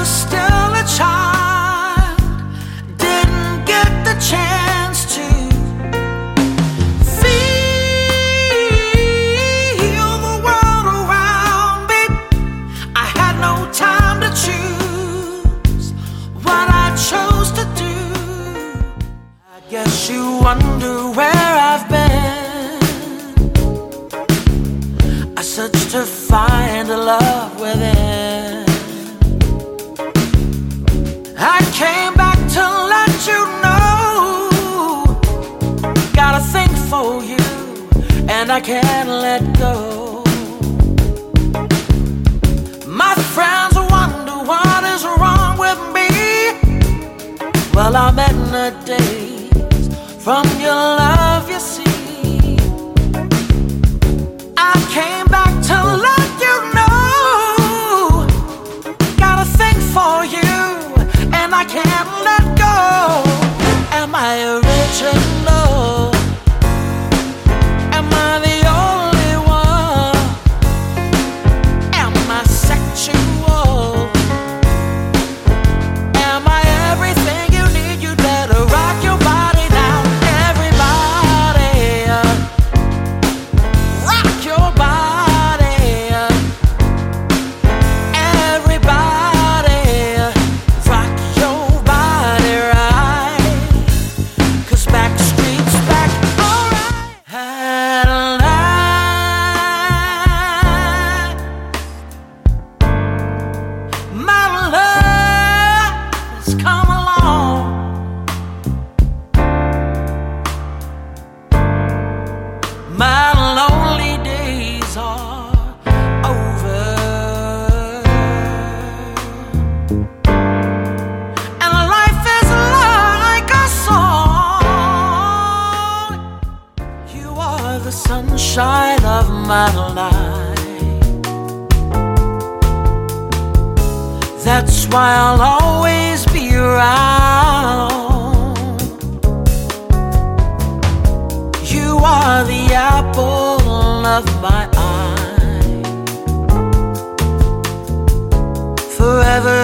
was still a child, didn't get the chance to feel the world around me. I had no time to choose what I chose to do. I guess you wonder where I've been. I searched to find a love within. I came back to let you know, got a thing for you, and I can't let go. My friends wonder what is wrong with me. Well, I'm in the days from your love, you see. I came back to let you know, got a thing for you, and I can't let go. Am I original? Am I the only one? Am I sexual? Am I everything you need? You better rock your body now. Everybody, rock your body. Everybody, rock your body right. 'Cause Backstreet's back, alright. Had a night, my love has come along. My lonely days are over, and life is like a song. You are the sunshine of my life. That's why I'll always be around. You are the apple of my eye, forever